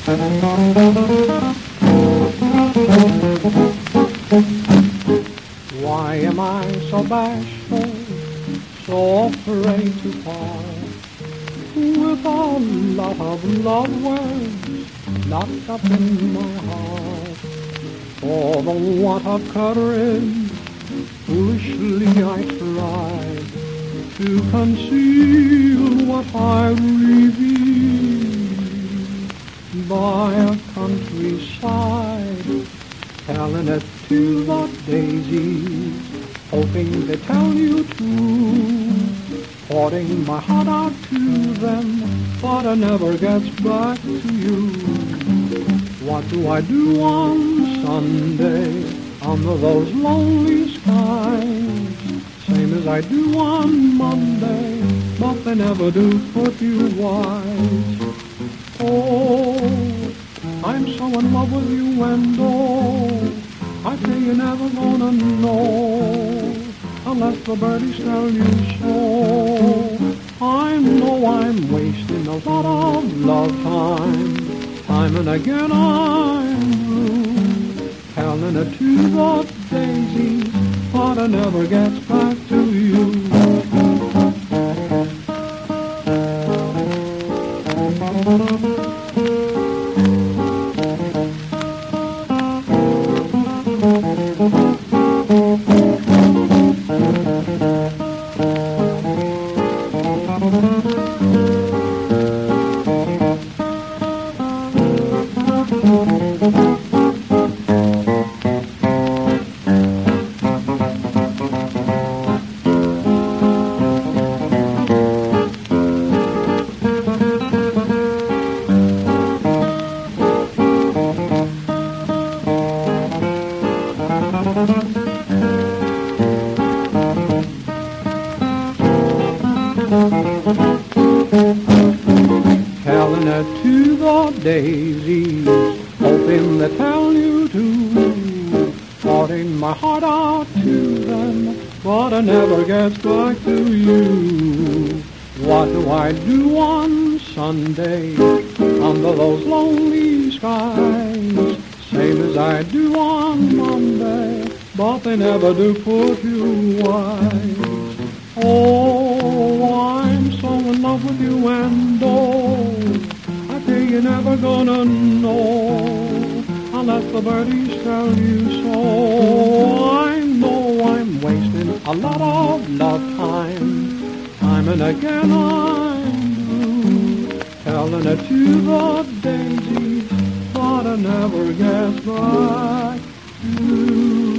Why am I so bashful, so afraid to part with a lot of love words locked up in my heart? For the want of courage, foolishly I tried to conceal what I revealed by a countryside, telling it to the daisies, hoping they tell you too, pouring my heart out to them, but it never gets back to you. What do I do on Sunday under those lonely skies? Same as I do on Monday, but they never do put you wise. Oh, I'm so in love with you, and oh, I feel you're never gonna know unless the birdies tell you so. I know I'm wasting a lot of love time and again I'm blue, telling it to the daisies, but it never gets back to you. Telling it to the daisies, hoping they tell you to, pouring my heart out to them, but it never gets back to you. What do I do on Sunday under those lonely skies? Same as I do on Monday, but they never do put you wise. Oh, I'm so in love with you, and oh, I think you're never gonna know unless the birdies tell you so. I know I'm wasting a lot of love time and again I'm blue, telling it to the daisies, but I never gets back to you.